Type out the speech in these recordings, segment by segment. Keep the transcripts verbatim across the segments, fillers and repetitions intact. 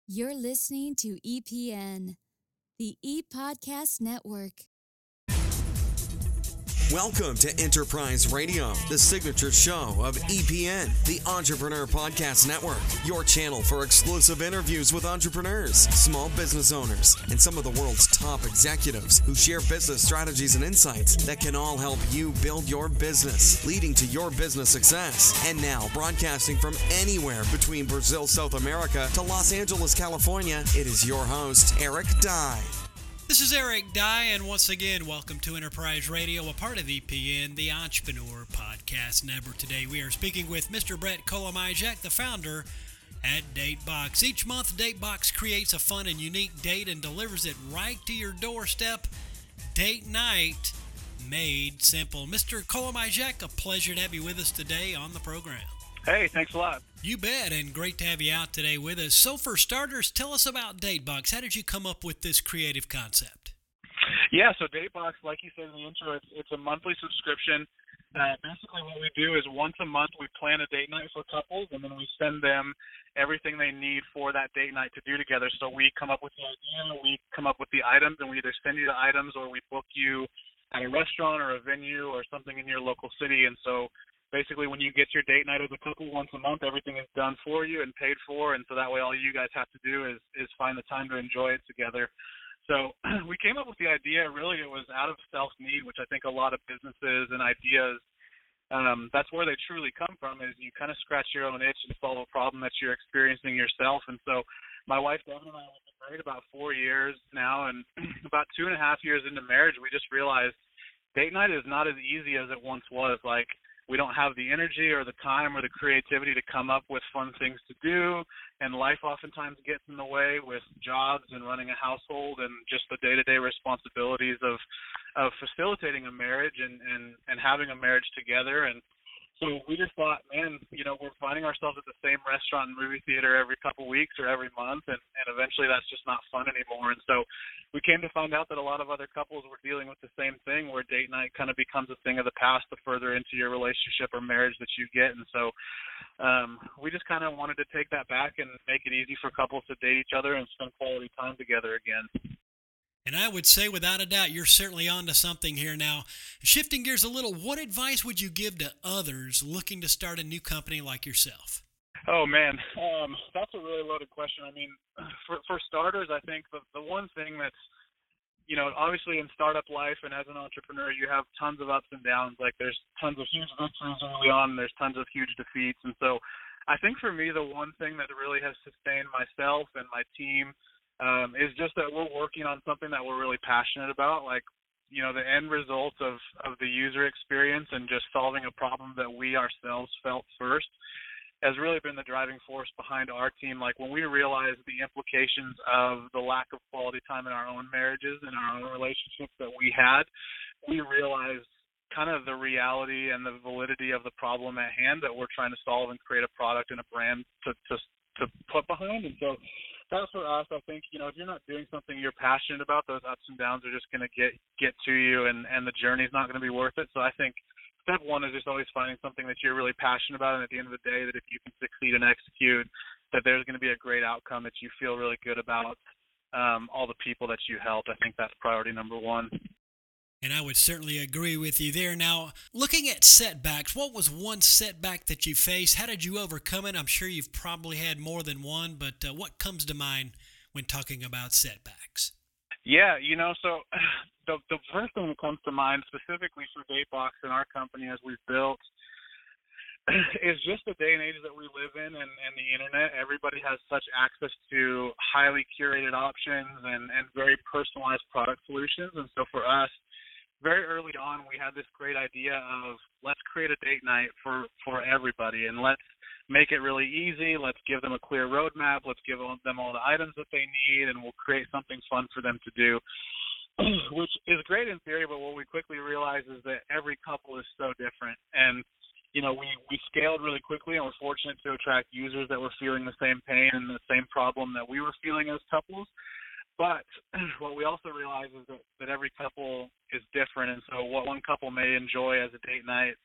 You're listening to E P N, the E-Podcast Network. Welcome to Enterprise Radio, the signature show of E P N, the Entrepreneur Podcast Network, your channel for exclusive interviews with entrepreneurs, small business owners, and some of the world's top executives who share business strategies and insights that can all help you build your business, leading to your business success. And now, broadcasting from anywhere between Brazil, South America to Los Angeles, California, it is your host, Eric Dye. This is Eric Dye, and once again, welcome to Enterprise Radio, a part of E P N, the Entrepreneur Podcast Network. Today, we are speaking with Mister Brett Kolomajczak, the founder at DateBox. Each month, DateBox creates a fun and unique date and delivers it right to your doorstep. Date night made simple. Mister Kolomajczak, a pleasure to have you with us today on the program. Hey, thanks a lot. You bet, and great to have you out today with us. So for starters, tell us about DateBox. How did you come up with this creative concept? Yeah, so DateBox, like you said in the intro, it's, it's a monthly subscription. Uh, basically what we do is once a month we plan a date night for couples, and then we send them everything they need for that date night to do together. So we come up with the idea, we come up with the items, and we either send you the items or we book you at a restaurant or a venue or something in your local city. And so basically, when you get your date night as a couple once a month, everything is done for you and paid for, and so that way all you guys have to do is, is find the time to enjoy it together. So we came up with the idea, really, it was out of self-need, which I think a lot of businesses and ideas, um, that's where they truly come from, is you kind of scratch your own itch and solve a problem that you're experiencing yourself. And so my wife, Devin, and I have been married about four years now, and about two and a half years into marriage, we just realized date night is not as easy as it once was. Like, we don't have the energy or the time or the creativity to come up with fun things to do, and life oftentimes gets in the way with jobs and running a household and just the day-to-day responsibilities of of facilitating a marriage and, and, and having a marriage together. And so we just thought, man, you know, we're finding ourselves at the same restaurant and movie theater every couple weeks or every month, and, and eventually that's just not fun anymore. And so we came to find out that a lot of other couples were dealing with the same thing, where date night kind of becomes a thing of the past the further into your relationship or marriage that you get. And so um, we just kind of wanted to take that back and make it easy for couples to date each other and spend quality time together again. And I would say, without a doubt, you're certainly onto something here now. Shifting gears a little, what advice would you give to others looking to start a new company like yourself? Oh, man, um, that's a really loaded question. I mean, for, for starters, I think the, the one thing that's, you know, obviously in startup life and as an entrepreneur, you have tons of ups and downs. Like, there's tons of huge victories early on, and there's tons of huge defeats. And so I think for me, the one thing that really has sustained myself and my team Um, is just that we're working on something that we're really passionate about. Like, you know, the end result of, of the user experience and just solving a problem that we ourselves felt first has really been the driving force behind our team. Like, when we realized the implications of the lack of quality time in our own marriages and our own relationships that we had, we realized kind of the reality and the validity of the problem at hand that we're trying to solve and create a product and a brand to, to, to put behind. And so that's for us. I think, you know, if you're not doing something you're passionate about, those ups and downs are just going to get get to you, and, and the journey's not going to be worth it. So I think step one is just always finding something that you're really passionate about, and at the end of the day, that if you can succeed and execute, that there's going to be a great outcome that you feel really good about um, all the people that you helped. I think that's priority number one. And I would certainly agree with you there. Now, looking at setbacks, what was one setback that you faced? How did you overcome it? I'm sure you've probably had more than one, but uh, what comes to mind when talking about setbacks? Yeah, you know, so the the first thing that comes to mind specifically for DateBox and our company as we've built is just the day and age that we live in, and, and the internet. Everybody has such access to highly curated options and, and very personalized product solutions. And so for us, very early on, we had this great idea of let's create a date night for, for everybody, and let's make it really easy. Let's give them a clear roadmap. Let's give them all the items that they need, and we'll create something fun for them to do, which is great in theory, but what we quickly realized is that every couple is so different. And, you know, we, we scaled really quickly, and we're fortunate to attract users that were feeling the same pain and the same problem that we were feeling as couples. But what we also realize is that, that every couple is different, and so what one couple may enjoy as a date night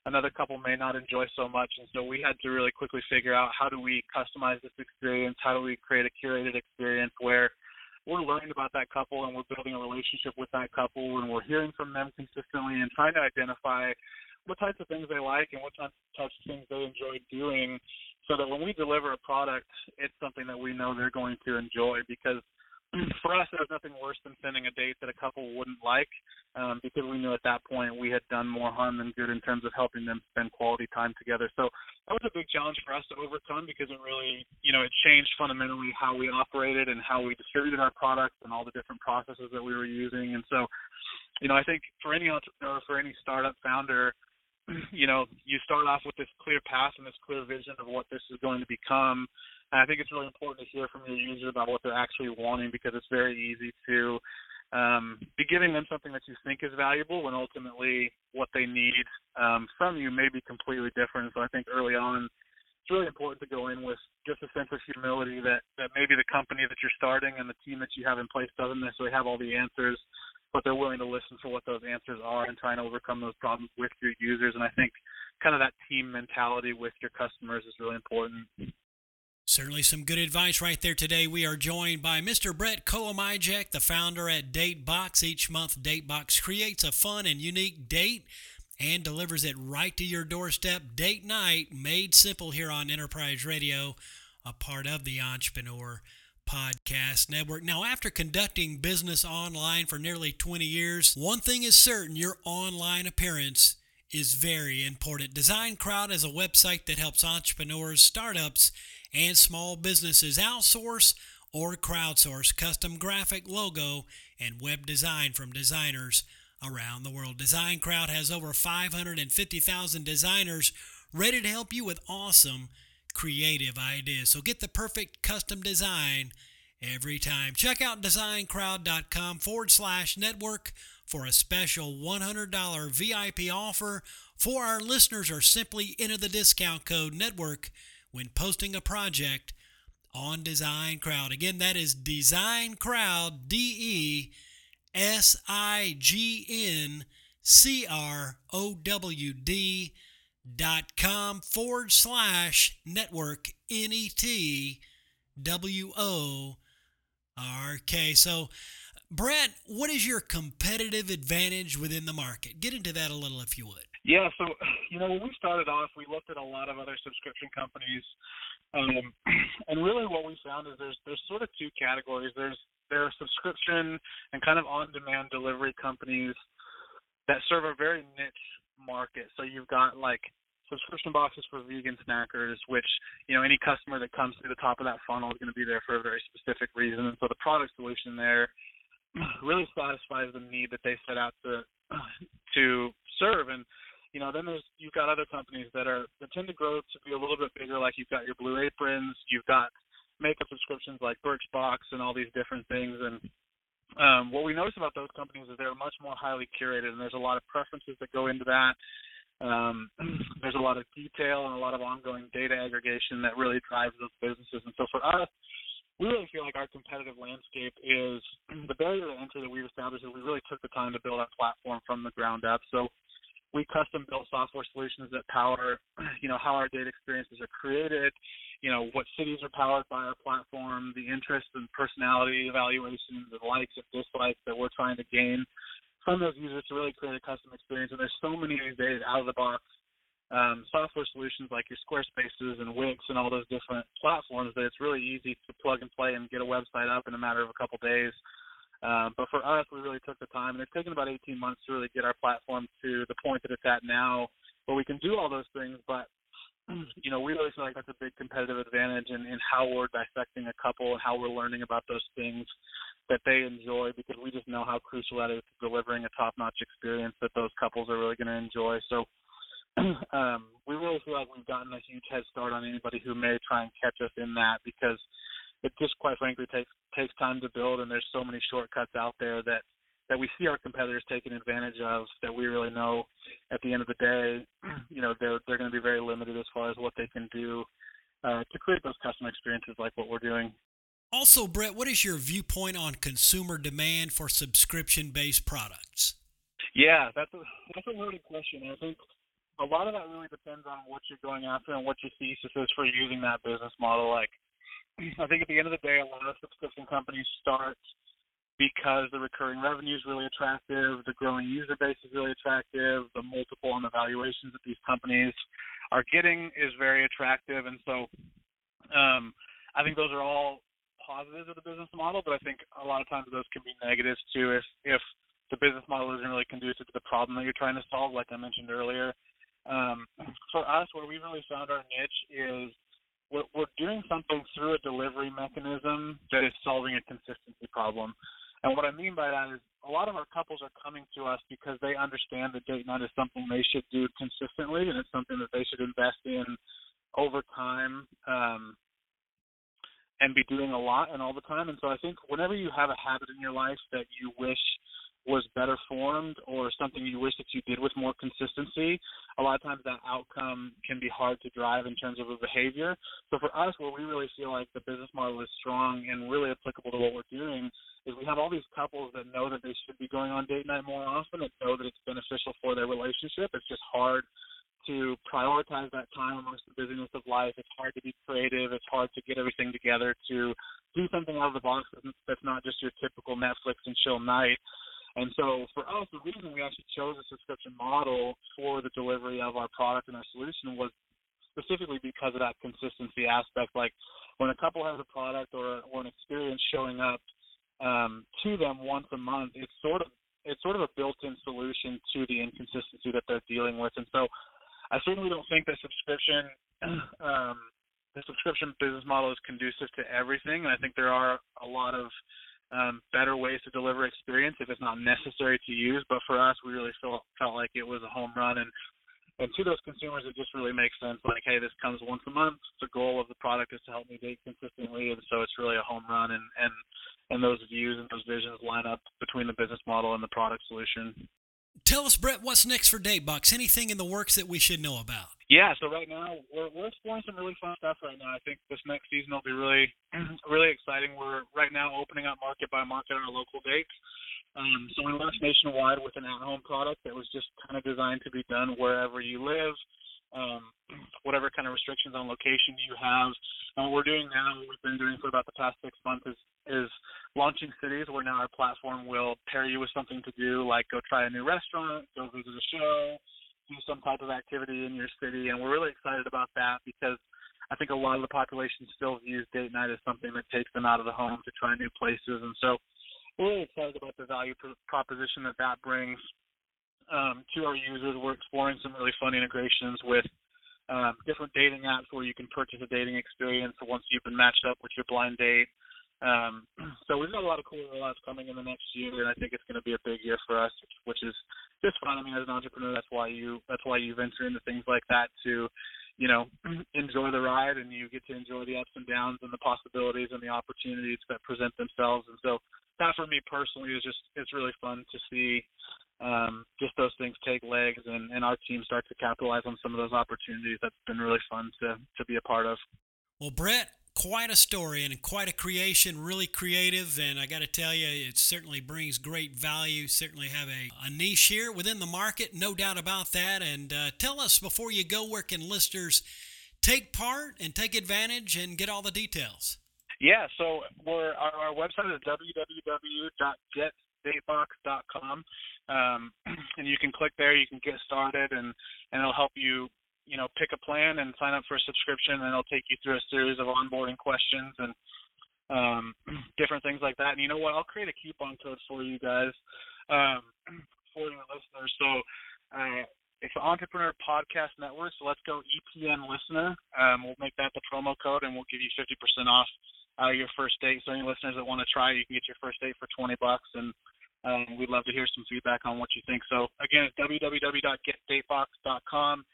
another couple may not enjoy so much. And so we had to really quickly figure out, how do we customize this experience? How do we create a curated experience where we're learning about that couple and we're building a relationship with that couple and we're hearing from them consistently and trying to identify what types of things they like and what types of things they enjoy doing, so that when we deliver a product, it's something that we know they're going to enjoy. Because for us, there's nothing worse than sending a date that a couple wouldn't like, um, because we knew at that point we had done more harm than good in terms of helping them spend quality time together. So that was a big challenge for us to overcome, because it really, you know, it changed fundamentally how we operated and how we distributed our products and all the different processes that we were using. And so, you know, I think for any entrepreneur, for any startup founder, you know, you start off with this clear path and this clear vision of what this is going to become. And I think it's really important to hear from your users about what they're actually wanting, because it's very easy to um, be giving them something that you think is valuable when ultimately what they need um, from you may be completely different. So I think early on, it's really important to go in with just a sense of humility that, that maybe the company that you're starting and the team that you have in place doesn't necessarily have all the answers, but they're willing to listen for what those answers are and trying to overcome those problems with your users. And I think kind of that team mentality with your customers is really important. Certainly some good advice right there today. We are joined by Mister Brett Kolomijek, the founder at DateBox. Each month, DateBox creates a fun and unique date and delivers it right to your doorstep. Date night made simple here on Enterprise Radio, a part of the Entrepreneur Podcast Network. Now, after conducting business online for nearly twenty years, one thing is certain: your online appearance is very important. Design Crowd is a website that helps entrepreneurs, startups, and small businesses outsource or crowdsource custom graphic, logo, and web design from designers around the world. Design Crowd has over five hundred fifty thousand designers ready to help you with awesome creative ideas. So get the perfect custom design every time. Check out designcrowd.com forward slash network for a special one hundred dollars V I P offer for our listeners, or simply enter the discount code network when posting a project on Design Crowd. Again, that is Design Crowd, D E S I G N C R O W D dot com forward slash network, N E T W O R K. So, Brett, what is your competitive advantage within the market? Get into that a little if you would. Yeah, so, you know, when we started off, we looked at a lot of other subscription companies, um, and really what we found is there's there's sort of two categories. There's there are subscription and kind of on-demand delivery companies that serve a very niche market. So you've got like subscription boxes for vegan snackers, which, you know, any customer that comes through the top of that funnel is going to be there for a very specific reason. And so the product solution there really satisfies the need that they set out to to serve. And, you know, then there's you've got other companies that are that tend to grow to be a little bit bigger, like you've got your Blue Aprons, you've got makeup subscriptions like Birchbox and all these different things. And um, what we notice about those companies is they're much more highly curated, and there's a lot of preferences that go into that. Um, there's a lot of detail and a lot of ongoing data aggregation that really drives those businesses. And so for us, we really feel like our competitive landscape is the barrier to entry that we've established is we really took the time to build our platform from the ground up. So we custom built software solutions that power, you know, how our data experiences are created, you know, what cities are powered by our platform, the interest and personality evaluations, the likes and dislikes that we're trying to gain from those users to really create a custom experience. And there's so many of these days out of the box um, software solutions like your Squarespaces and Wix and all those different platforms that it's really easy to plug and play and get a website up in a matter of a couple days. Um, but for us, we really took the time, and it's taken about eighteen months to really get our platform to the point that it's at now, where we can do all those things. But, you know, we really feel like that's a big competitive advantage in, in how we're dissecting a couple and how we're learning about those things that they enjoy, because we just know how crucial that is to delivering a top-notch experience that those couples are really going to enjoy. So um, we really feel like we've gotten a huge head start on anybody who may try and catch us in that, because it just quite frankly takes takes time to build, and there's so many shortcuts out there that, that we see our competitors taking advantage of that we really know at the end of the day, you know, they're, they're going to be very limited as far as what they can do uh, to create those custom experiences like what we're doing. Also, Brett, what is your viewpoint on consumer demand for subscription-based products? Yeah, that's a, that's a loaded question. I think a lot of that really depends on what you're going after and what your thesis is for using that business model. Like, I think at the end of the day, a lot of subscription companies start because the recurring revenue is really attractive, the growing user base is really attractive, the multiple and the valuations that these companies are getting is very attractive. And so um, I think those are all positives of the business model, but I think a lot of times those can be negatives too if, if the business model isn't really conducive to the problem that you're trying to solve, like I mentioned earlier. Um, for us, where we really found our niche is we're, we're doing something through a delivery mechanism that is solving a consistency problem. And what I mean by that is a lot of our couples are coming to us because they understand that date night is something they should do consistently, and it's something that they should invest in over time um, and be doing a lot and all the time. And so I think whenever you have a habit in your life that you wish was better formed or something you wish that you did with more consistency, a lot of times that outcome can be hard to drive in terms of a behavior. So for us, where we really feel like the business model is strong and really applicable to what we're doing is we have all these couples that know that they should be going on date night more often and know that it's beneficial for their relationship. It's just hard to prioritize that time amongst the busyness of life. It's hard to be creative. It's hard to get everything together to do something out of the box that's not just your typical Netflix and chill night. And so for us, the reason we actually chose a subscription model for the delivery of our product and our solution was specifically because of that consistency aspect. Like when a couple has a product or, or an experience showing up um, to them once a month, it's sort of it's sort of a built-in solution to the inconsistency that they're dealing with. And so I certainly don't think that subscription um, the subscription business model is conducive to everything. And I think there are a lot of Um, better ways to deliver experience if it's not necessary to use. But for us, we really felt felt like it was a home run. And, and to those consumers, it just really makes sense. Like, hey, this comes once a month. The goal of the product is to help me date consistently. And so it's really a home run. And, and, and those views and those visions line up between the business model and the product solution. Tell us, Brett, what's next for Datebox? Anything in the works that we should know about? Yeah, so right now we're we're exploring some really fun stuff right now. I think this next season will be really really exciting. We're right now opening up market by market on our local dates. Um, so we launched nationwide with an at-home product that was just kind of designed to be done wherever you live, um, whatever kind of restrictions on location you have. And what we're doing now, what we've been doing for about the past six months is is launching cities where now our platform will pair you with something to do, like go try a new restaurant, go visit a show, do some type of activity in your city. And we're really excited about that because I think a lot of the population still views date night as something that takes them out of the home to try new places. And so we're really excited about the value proposition that that brings um, to our users. We're exploring some really fun integrations with um, different dating apps where you can purchase a dating experience once you've been matched up with your blind date. Um, so we've got a lot of cool rollouts coming in the next year, and I think it's going to be a big year for us, which is just fun. I mean, as an entrepreneur, that's why you that's why you venture into things like that to, you know, enjoy the ride, and you get to enjoy the ups and downs and the possibilities and the opportunities that present themselves. And so that for me personally is just it's really fun to see um, just those things take legs and, and our team start to capitalize on some of those opportunities. That's been really fun to to be a part of. Well, Brett, quite a story and quite a creation, really creative, and I got to tell you, it certainly brings great value, certainly have a, a niche here within the market, no doubt about that. And uh, tell us, before you go, where can listeners take part and take advantage and get all the details? Yeah, so we're, our, our website is w w w dot get datebox dot com, um, and you can click there, you can get started, and, and it'll help you you know, pick a plan and sign up for a subscription, and it'll take you through a series of onboarding questions and um, different things like that. And you know what? I'll create a coupon code for you guys, um, for your listeners. So uh, it's the Entrepreneur Podcast Network, so let's go E P N listener. Um, we'll make that the promo code, and we'll give you fifty percent off uh, your first date. So any listeners that want to try, you can get your first date for twenty bucks, and um, we'd love to hear some feedback on what you think. So again, it's w w w dot get datebox dot com.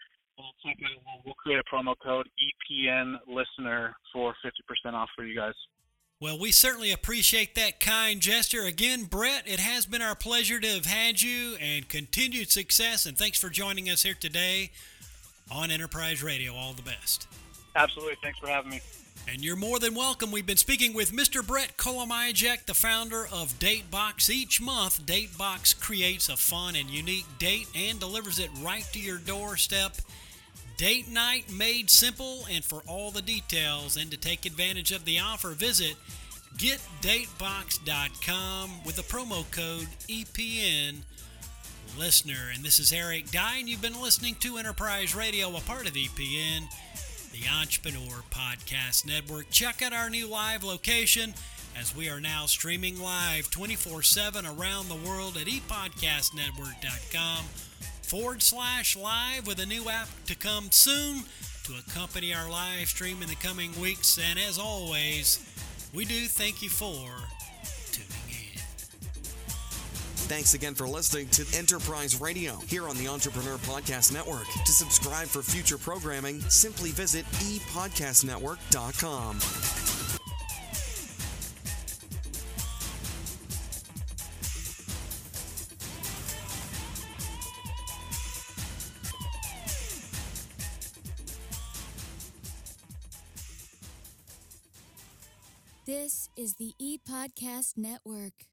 We'll create a promo code E P N listener for fifty percent off for you guys. Well, we certainly appreciate that kind gesture. Again, Brett, it has been our pleasure to have had you, and continued success, and thanks for joining us here today on Enterprise Radio. All the best. Absolutely. Thanks for having me. And you're more than welcome. We've been speaking with Mister Brett Kolomajek, the founder of DateBox. Each month, DateBox creates a fun and unique date and delivers it right to your doorstep. Date night made simple, and for all the details and to take advantage of the offer, visit get date box dot com with the promo code E P N listener. And this is Eric Dye, and you've been listening to Enterprise Radio, a part of E P N, the Entrepreneur Podcast Network. Check out our new live location as we are now streaming live twenty-four seven around the world at e podcast network dot com forward slash live with a new app to come soon to accompany our live stream in the coming weeks. And as always, we do thank you for tuning in. Thanks again for listening to Enterprise Radio here on the Entrepreneur Podcast Network. To subscribe for future programming, simply visit e podcast network dot com. This is the E-Podcast Network.